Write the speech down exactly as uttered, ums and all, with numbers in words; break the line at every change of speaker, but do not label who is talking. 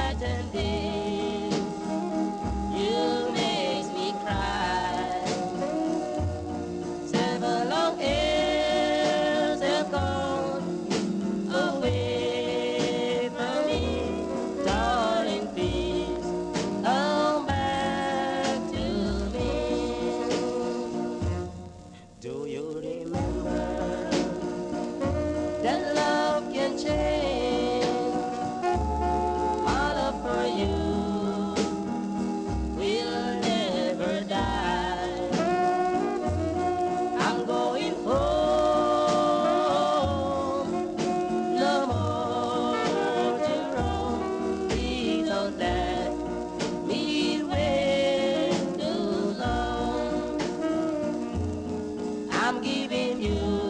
night and day. You makes me cry. Seven long years have gone away from me. Darling, please come back to me. Do you remember that love can change? My love for you will never die. I'm going home, no more to roam. Please don't let me wait too long. I'm giving you